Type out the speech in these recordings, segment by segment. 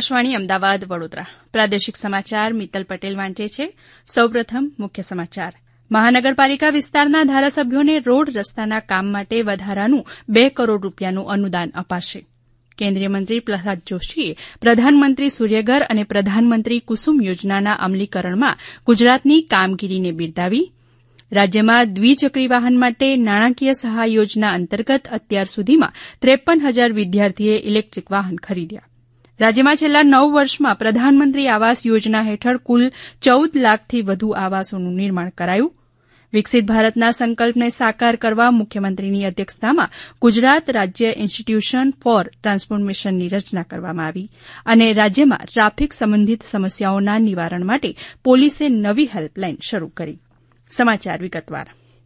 આકાશવાણી અમદાવાદ વડોદરા પ્રાદેશિક સમાચાર મિત્તલ પટેલ વાંચે છે. સૌપ્રથમ મુખ્ય સમાચાર. મહાનગરપાલિકા વિસ્તારના ધારાસભ્યોને રોડ રસ્તાના કામ માટે વધારાનું 2 કરોડ રૂપિયાનું અનુદાન અપાશે. કેન્દ્રીય મંત્રી પ્રહલાદ જોશીએ પ્રધાનમંત્રી સૂર્યઘર અને પ્રધાનમંત્રી કુસુમ યોજનાના અમલીકરણમાં ગુજરાતની કામગીરીને બિરદાવી. રાજ્યમાં દ્વિચક્રી વાહન માટે નાણાકીય સહાય યોજના અંતર્ગત અત્યાર સુધીમાં 53,000 વિદ્યાર્થીએ ઇલેક્ટ્રીક વાહન ખરીદ્યા. રાજ્યમાં છેલ્લા 9 વર્ષમાં પ્રધાનમંત્રી આવાસ યોજના હેઠળ કુલ 14 લાખથી વધુ આવાસોનું નિર્માણ કરાયું. વિકસિત ભારતના સંકલ્પને સાકાર કરવા મુખ્યમંત્રીની અધ્યક્ષતામાં ગુજરાત રાજ્ય ઇન્સ્ટિટ્યુશન ફોર ટ્રાન્સફોર્મેશનની રચના કરવામાં આવી અને રાજ્યમાં ટ્રાફિક સંબંધિત સમસ્યાઓના નિવારણ માટે પોલીસે નવી હેલ્પલાઇન શરૂ કરી. સમાચાર વિગતવાર.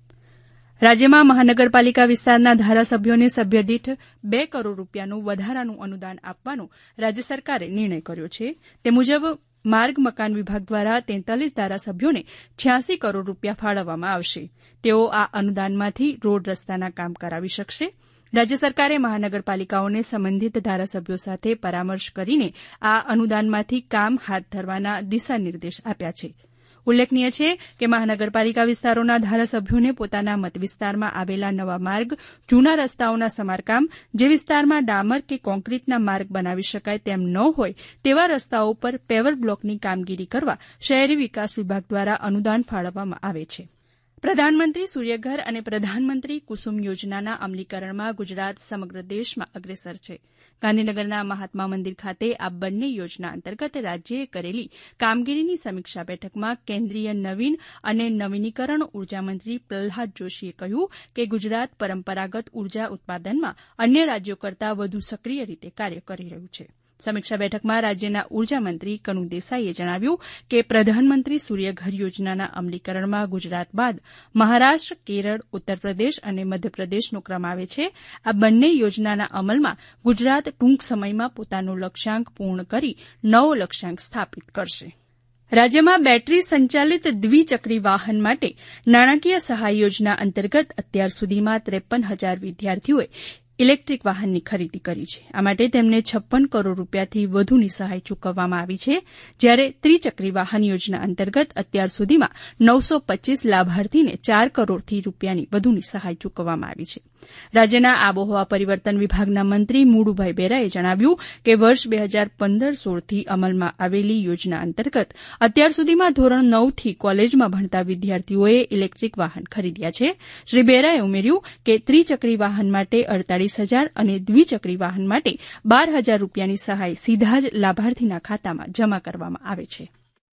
રાજ્યમાં મહાનગરપાલિકા વિસ્તારના ધારાસભ્યોને સભ્યદીઠ 2 કરોડ રૂપિયાનું વધારાનું અનુદાન આપવાનો રાજ્ય સરકારે નિર્ણય કર્યો છે. તે મુજબ માર્ગ મકાન વિભાગ દ્વારા 43 ધારાસભ્યોને 86 કરોડ રૂપિયા ફાળવવામાં આવશે. તેઓ આ અનુદાનમાંથી રોડ રસ્તાના કામ કરાવી શકશે. રાજ્ય સરકારે મહાનગરપાલિકાઓને સંબંધિત ધારાસભ્યો સાથે પરામર્શ કરીને આ અનુદાનમાંથી કામ હાથ ધરવાના દિશાનિર્દેશ આપ્યા છે. ઉલ્લેખનીય છે કે મહાનગરપાલિકા વિસ્તારોના ધારાસભ્યોને પોતાના મતવિસ્તારમાં આવેલા નવા માર્ગ, જૂના રસ્તાઓના સમારકામ, જે વિસ્તારમાં ડામર કે કોન્ક્રીટના માર્ગ બનાવી શકાય તેમ ન હોય તેવા રસ્તાઓ પર પેવર બ્લોકની કામગીરી કરવા શહેરી વિકાસ વિભાગ દ્વારા અનુદાન ફાળવવામાં આવે છે. પ્રધાનમંત્રી સૂર્યઘર અને પ્રધાનમંત્રી કુસુમ યોજનાના અમલીકરણમાં ગુજરાત સમગ્ર દેશમાં અગ્રેસર છે. ગાંધીનગરના મહાત્મા મંદિર ખાતે આ બંને યોજના અંતર્ગત રાજ્યએ કરેલી કામગીરીની સમીક્ષા બેઠકમાં કેન્દ્રીય નવીન અને નવીનીકરણ ઉર્જામંત્રી પ્રહલાદ જોશીએ કહ્યું કે ગુજરાત પરંપરાગત ઉર્જા ઉત્પાદનમાં અન્ય રાજ્યો કરતાં વધુ સક્રિય રીતે કાર્ય કરી રહ્યું છે. સમીક્ષા બેઠકમાં રાજ્યના ઉર્જામંત્રી કનુ દેસાઈએ જણાવ્યું કે પ્રધાનમંત્રી સૂર્યઘર યોજનાના અમલીકરણમાં ગુજરાત બાદ મહારાષ્ટ્ર, કેરળ, ઉત્તરપ્રદેશ અને મધ્યપ્રદેશનો ક્રમ આવે છે. આ બંને યોજનાના અમલમાં ગુજરાત ટૂંક સમયમાં પોતાનો લક્ષ્યાંક પૂર્ણ કરી નવો લક્ષ્યાંક સ્થાપિત કરશે. રાજ્યમાં બેટરી સંચાલિત દ્વિચક્રી વાહન માટે નાણાકીય સહાય યોજના અંતર્ગત અત્યાર સુધીમાં 53,000 વિદ્યાર્થીઓએ ઇલેક્ટ્રીક વાહનની ખરીદી કરી છે. આ માટે તેમને 56 કરોડ રૂપિયાથી વધુની સહાય ચૂકવવામાં આવી છે. જ્યારે ત્રિચક્રી વાહન યોજના અંતર્ગત અત્યાર સુધીમાં 925 લાભાર્થીને 4 કરોડથી રૂપિયાની વધુની સહાય ચૂકવવામાં આવી છે. રાજ્યના આબોહવા પરિવર્તન વિભાગના મંત્રી મુળુભાઈ બેરાએ જણાવ્યું કે વર્ષ 2015-16થી અમલમાં આવેલી યોજના અંતર્ગત અત્યાર સુધીમાં ધોરણ 9થી કોલેજમાં ભણતા વિદ્યાર્થીઓએ ઇલેક્ટ્રીક વાહન ખરીદ્યા છે. શ્રી બેરાએ ઉમેર્યું કે ત્રિચક્રી વાહન માટે 48,000 અને દ્વિચક્રી વાહન માટે 12,000 રૂપિયાની સહાય સીધા જ લાભાર્થીના ખાતામાં જમા કરવામાં આવે છે.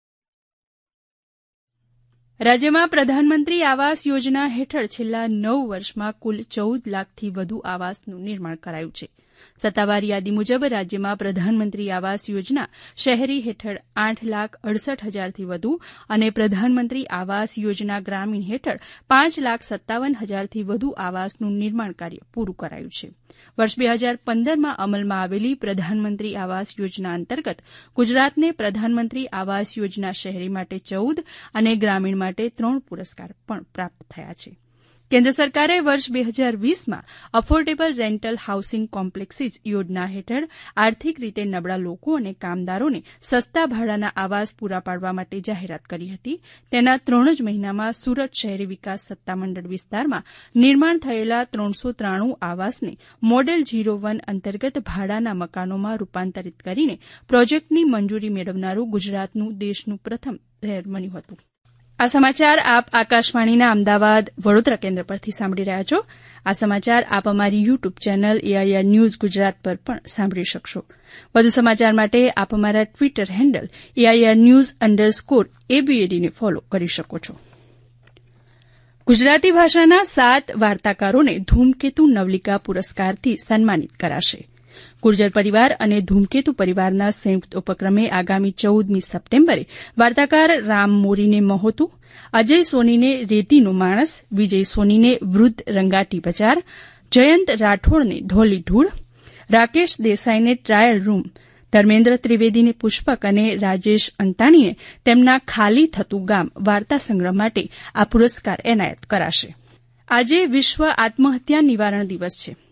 રાજ્યમાં પ્રધાનમંત્રી આવાસ યોજના હેઠળ છેલ્લા 9 વર્ષમાં કુલ 14 લાખથી વધુ આવાસનું નિર્માણ કરાયું છે. સત્તાવાર યાદી મુજબ રાજ્યમાં પ્રધાનમંત્રી આવાસ યોજના શહેરી હેઠળ 8,68,000થી વધુ અને પ્રધાનમંત્રી આવાસ યોજના ગ્રામીણ હેઠળ 5,57,000થી વધુ આવાસનું નિર્માણ કાર્ય પૂરું કરાયું છે. વર્ષ 2015માં અમલમાં આવેલી પ્રધાનમંત્રી આવાસ યોજના અંતર્ગત ગુજરાતને પ્રધાનમંત્રી આવાસ યોજના શહેરી માટે 14 અને ગ્રામીણ માટે 3 પુરસ્કાર પણ પ્રાપ્ત થયા છે. કેન્દ્ર સરકારે વર્ષ 2020માં અફોર્ડેબલ રેન્ટલ હાઉસિંગ કોમ્પ્લેક્સીસ યોજના હેઠળ આર્થિક રીતે નબળા લોકો અને કામદારોને સસ્તા ભાડાના આવાસ પૂરા પાડવા માટે જાહેરાત કરી હતી. તેના 3 જ મહિનામાં સુરત શહેરી વિકાસ સત્તામંડળ વિસ્તારમાં નિર્માણ થયેલા 393 આવાસને મોડેલ 01 અંતર્ગત ભાડાના મકાનોમાં રૂપાંતરિત કરીને પ્રોજેક્ટની મંજૂરી મેળવનારું ગુજરાતનું દેશનું પ્રથમ શહેર બન્યું હતું. આ સમાચાર આપ આકાશવાણીના અમદાવાદ વડોદરા કેન્દ્ર પરથી સાંભળી રહ્યા છો. આ સમાચાર આપ અમારી YouTube channel AIR news Gujarat પર પણ સાંભળી શકશો. વધુ સમાચાર માટે આપ અમારા ટ્વિટર હેન્ડલ AIR_news_ABAD ને ફોલો કરી શકો છો. ગુજરાતી ભાષાના 7 વાર્તાકારોને ધૂમકેતુ નવલિકા પુરસ્કારથી સન્માનિત કરાશે. ગુર્જર પરિવાર અને ધૂમકેતુ પરિવારના સંયુક્ત ઉપક્રમે આગામી 14મી સપ્ટેમ્બરે વાર્તાકાર રામ મોરીને મહોતુ, અજય સોનીને રેતીનો માણસ, વિજય સોનીને વૃદ્ધ રંગાટી બજાર, જયંત રાઠોડને ઢોલી ઢૂળ, રાકેશ દેસાઈને ટ્રાયલ રૂમ, ધર્મેન્દ્ર ત્રિવેદીને પુષ્પક અને રાજેશ અંતાણીને તેમના ખાલી થતું ગામ વાર્તા સંગ્રહ માટે આ પુરસ્કાર એનાયત કરાશે. આજે વિશ્વ આત્મહત્યા નિવારણ દિવસ છે.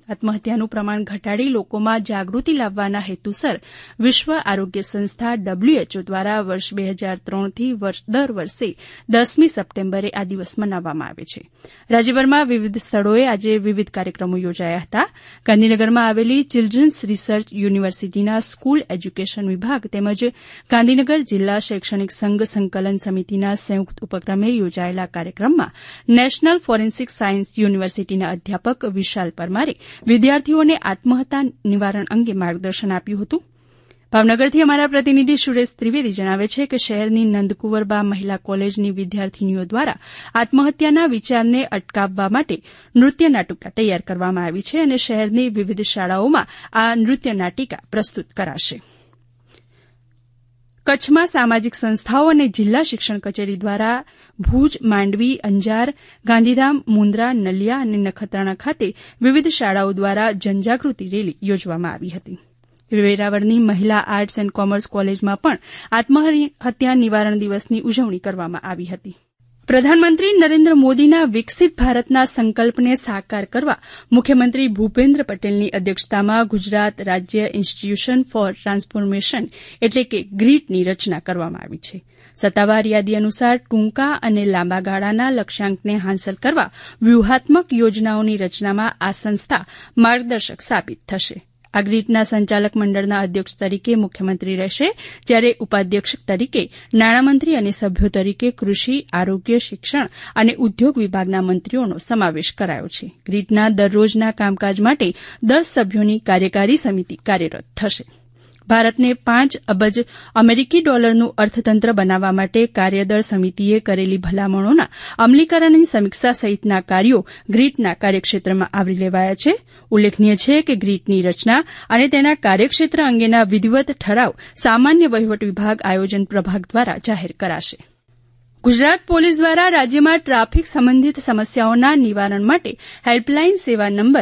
આત્મહત્યાનું પ્રમાણ ઘટાડી લોકોમાં જાગૃતિ લાવવાના હેતુસર વિશ્વ આરોગ્ય સંસ્થા WHO દ્વારા વર્ષ 2003થી દર વર્ષે 10મી સપ્ટેમ્બરે આ દિવસ મનાવવામાં આવે છે. રાજ્યભરમાં વિવિધ સ્થળોએ આજે વિવિધ કાર્યક્રમો યોજાયા હતા. ગાંધીનગરમાં આવેલી ચિલ્ડ્રન્સ રિસર્ચ યુનિવર્સિટીના સ્કૂલ એજ્યુકેશન વિભાગ તેમજ ગાંધીનગર જિલ્લા શૈક્ષણિક સંઘ સંકલન સમિતિના સંયુક્ત ઉપક્રમે યોજાયેલા કાર્યક્રમમાં નેશનલ ફોરેન્સિક સાયન્સ યુનિવર્સિટીના અધ્યાપક વિશાલ પરમારે વિદ્યાર્થીઓને આત્મહત્યા નિવારણ અંગે માર્ગદર્શન આપ્યું હતું. ભાવનગરથી અમારા પ્રતિનિધિ સુરેશ ત્રિવેદી જણાવે છે કે શહેરની નંદકુંવરબા મહિલા કોલેજની વિદ્યાર્થીનીઓ દ્વારા આત્મહત્યાના વિચારને અટકાવવા માટે નૃત્ય નાટિકા તૈયાર કરવામાં આવી છે અને શહેરની વિવિધ શાળાઓમાં આ નૃત્ય નાટિકા પ્રસ્તુત કરાશે. કચ્છમાં સામાજિક સંસ્થાઓ અને જિલ્લા શિક્ષણ કચેરી દ્વારા ભુજ, માંડવી, અંજાર, ગાંધીધામ, મુન્દ્રા, નલિયા અને નખત્રાણા ખાતે વિવિધ શાળાઓ દ્વારા જનજાગૃતિ રેલી યોજવામાં આવી હતી. વેરાવળની મહિલા આર્ટસ એન્ડ કોમર્સ કોલેજમાં પણ આત્મહત્યા નિવારણ દિવસની ઉજવણી કરવામાં આવી હતી. પ્રધાનમંત્રી નરેન્દ્ર મોદીના વિકસિત ભારતના સંકલ્પને સાકાર કરવા મુખ્યમંત્રી ભૂપેન્દ્ર પટેલની અધ્યક્ષતામાં ગુજરાત રાજ્ય ઇન્સ્ટિટ્યુશન ફોર ટ્રાન્સફોર્મેશન એટલે કે ગ્રીટની રચના કરવામાં આવી છે. સત્તાવાર યાદી અનુસાર ટૂંકા અને લાંબા ગાળાના લક્ષ્યાંકને હાંસલ કરવા વ્યૂહાત્મક યોજનાઓની રચનામાં આ સંસ્થા માર્ગદર્શક સાબિત થશે. આ ગ્રીટના સંચાલક મંડળના અધ્યક્ષ તરીકે મુખ્યમંત્રી રહેશે, જ્યારે ઉપાધ્યક્ષ તરીકે નાણામંત્રી અને સભ્યો તરીકે કૃષિ, આરોગ્ય, શિક્ષણ અને ઉદ્યોગ વિભાગના મંત્રીઓનો સમાવેશ કરાયો છે. ગ્રીટના દરરોજના કામકાજ માટે 10 સભ્યોની કાર્યકારી સમિતિ કાર્યરત થશે. ભારતને $5 અબજ અમેરિકી ડોલરનું અર્થતંત્ર બનાવવા માટે કાર્યદળ સમિતિએ કરેલી ભલામણોના અમલીકરણની સમીક્ષા સહિતના કાર્યો ગ્રીટના કાર્યક્ષેત્રમાં આવરી લેવાયા છે. ઉલ્લેખનીય છે કે ગ્રીટની રચના અને તેના કાર્યક્ષેત્ર અંગેના વિધિવત ઠરાવ સામાન્ય વહીવટ વિભાગ આયોજન પ્રભાગ દ્વારા જાહેર કરાશે. ગુજરાત પોલીસ દ્વારા રાજ્યમાં ટ્રાફિક સંબંધિત સમસ્યાઓના નિવારણ માટે હેલ્પલાઇન સેવા નંબર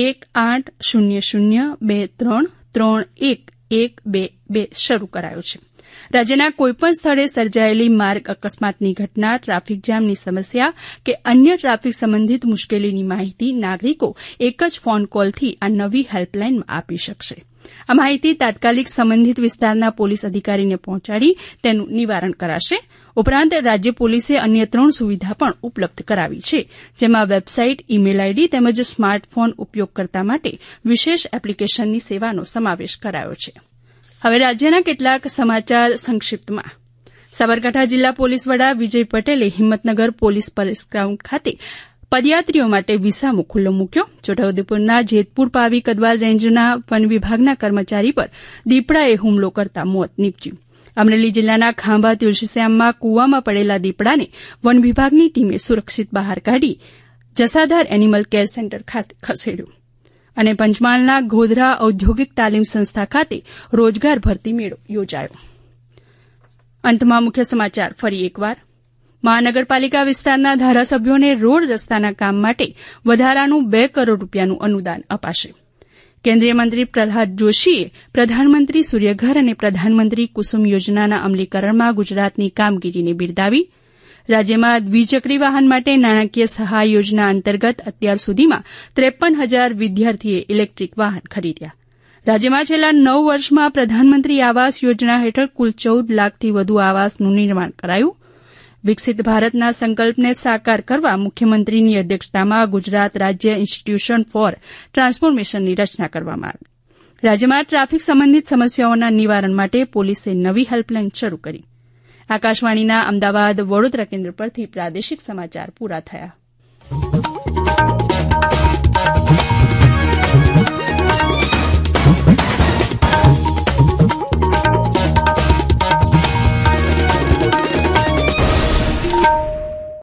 1800233112 શરૂ કરાયો છે. રાજ્યના કોઈપણ સ્થળે સર્જાયેલી માર્ગ અકસ્માતની ઘટના, ટ્રાફિક જામની સમસ્યા કે અન્ય ટ્રાફિક સંબંધિત મુશ્કેલીની માહિતી નાગરિકો એક જ ફોન કોલથી આ નવી હેલ્પલાઇનમાં આપી શકશે. આ માહિતી તાત્કાલિક સંબંધિત વિસ્તારના પોલીસ અધિકારીને પહોંચાડી તેનું નિવારણ કરાશે. ઉપરાંત રાજ્ય પોલીસે અન્ય 3 સુવિધા પણ ઉપલબ્ધ કરાવી છે, જેમાં વેબસાઇટ, ઇમેલ આઈડી તેમજ સ્માર્ટફોન ઉપયોગકર્તા માટે વિશેષ એપ્લિકેશનની સેવાનો સમાવેશ કરાયો છે. હવે રાજ્યના કેટલાક સમાચાર સંક્ષિપ્તમાં. સાબરકાંઠા જિલ્લા પોલીસ વડા વિજય પટેલે હિંમતનગર પોલીસ પરેડ ગ્રાઉન્ડ ખાતે પદયાત્રીઓ માટે વિસામો ખુલ્લો મૂક્યો. છોટાઉદેપુરના જેતપુર પાવી કદવાલ રેન્જના વન વિભાગના કર્મચારી પર દીપડાએ હુમલો કરતા મોત નીપજ્યું. અમરેલી જિલ્લાના ખાંભા તુલસીશ્યામમાં કૂવામાં પડેલા દીપડાને વન વિભાગની ટીમે સુરક્ષિત બહાર કાઢી જસાધાર એનિમલ કેર સેન્ટર ખાતે ખસેડ્યું. અને પંચમહાલના ગોધરા ઔદ્યોગિક તાલીમ સંસ્થા ખાતે રોજગાર ભરતી મેળો યોજાયો. અંતમાં મુખ્ય સમાચાર ફરી એકવાર. મહાનગરપાલિકા વિસ્તારના ધારાસભ્યોને રોડ રસ્તાના કામ માટે વધારાનું 2 કરોડ રૂપિયાનું અનુદાન અપાશે. કેન્દ્રીય મંત્રી પ્રહલાદ જોશીએ પ્રધાનમંત્રી સૂર્યઘર અને પ્રધાનમંત્રી કુસુમ યોજનાના અમલીકરણમાં ગુજરાતની કામગીરીને બિરદાવી. રાજ્યમાં દ્વિચક્રી વાહન માટે નાણાકીય સહાય યોજના અંતર્ગત અત્યાર સુધીમાં 53,000 વિદ્યાર્થીએ ઇલેક્ટ્રિક વાહન ખરીદ્યા. રાજ્યમાં છેલ્લા 9 વર્ષમાં પ્રધાનમંત્રી આવાસ યોજના હેઠળ કુલ 14 લાખથી વધુ આવાસનું નિર્માણ કરાયું. વિકસિત ભારતના સંકલ્પને સાકાર કરવા મુખ્યમંત્રીની અધ્યક્ષતામાં ગુજરાત રાજ્ય ઇન્સ્ટિટ્યુશન ફોર ટ્રાન્સફોર્મેશનની રચના કરવામાં આવી. રાજ્યમાં ટ્રાફિક સંબંધિત સમસ્યાઓના નિવારણ માટે પોલીસે નવી હેલ્પલાઇન શરૂ કરી. આકાશવાણીના અમદાવાદ વડોદરા કેન્દ્ર પરથી પ્રાદેશિક સમાચાર પૂરા થયા.